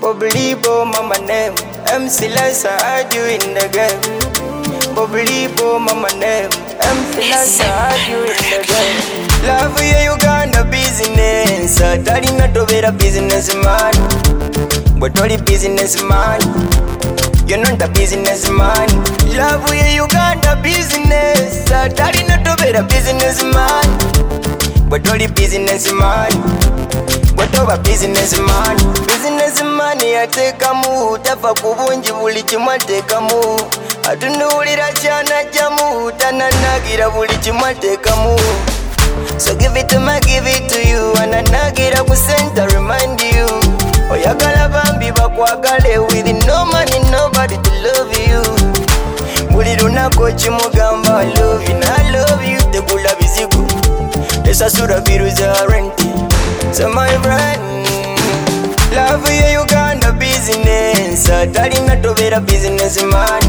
Bubbly boy, mama name. MC Lessa, had you in the game. Bubbly boy, mama name. MC Lessa, had you in the game. Love you Uganda business. Tari na tovera business man. But only business man. You're not a business man. Love you Uganda business. Tari na tovera business man. But only business man. What over business man? Business man yateka mu tafa kubungi buli kimwe teka mu atunulira cyana jamu tananagira buli kimwe teka mu. So give it to me, give it to you. Ananagira ku center remind you. Oyagala bambi bakwagale with no money nobody to love you. Buli lunako kimugamba I love you, I love you. Tegula bizigu esasura biru za renti. So my friend, love you Uganda business. Tari na tovera business man.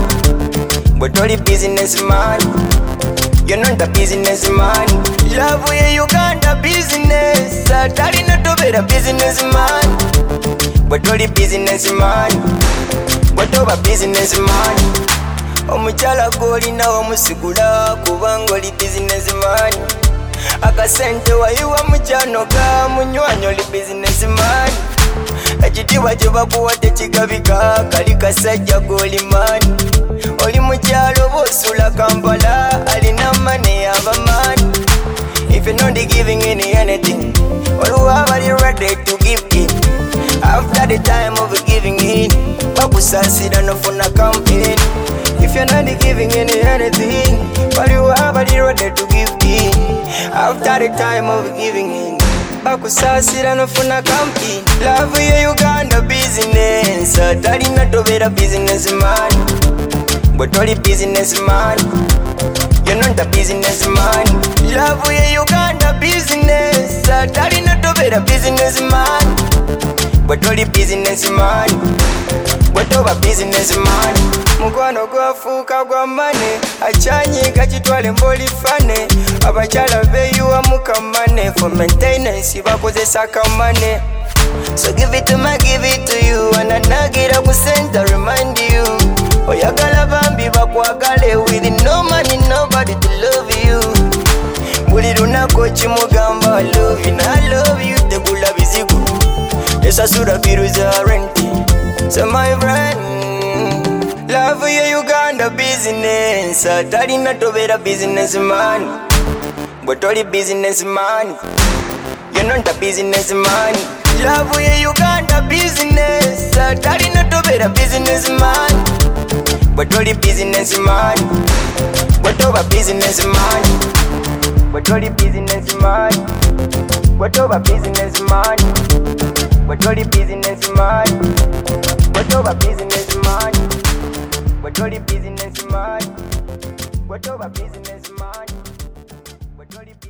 But only business man. You're not a business man. Love you Uganda business. Tari na tovera business man. But only business man. But over business man. Omuchala goli na omusigula kubanga oli business man. Akasente wayiwa muchano ka munywanyo li business man. Ekitiibwa kye bakuwa tekigabika kali kasajja goli man. Oli mukyalo bosula Kampala alina money aba man. If you're not giving anything, oluwa bali ready to give in. After the time of giving in, bakusasira nofuna campaign. If you're not giving anything, oluwa bali ready to give in. After the time of giving in, bakusasira nofuna campaign. Love you Uganda business. Tari na tovera business man. But only business man. You're not a business man. Love you Uganda business. Tari na tovera business man. But only business man. But over business man. Mukwano gwafuuka gwa mane. Achanyi kachitwale mboli fane. Abachala beyuwa mukamane. For maintenance bakozesa kamane. So give it to me, give it to you. Ananagira ku center remind you. Oyagala bambi bakwagale with no money nobody to love you. Buli lunako kimugamba I love you, I love you. Tegula bizigu esasura biru za renti. So my friend, love you Uganda business. Tari na tovera business man. But only business man. You're not a business man. Love you Uganda business. Tari na tovera business man. But only business man. But over business man. But only business man. But over business man. But only business man. But over business man. But only business man. But over business man. But only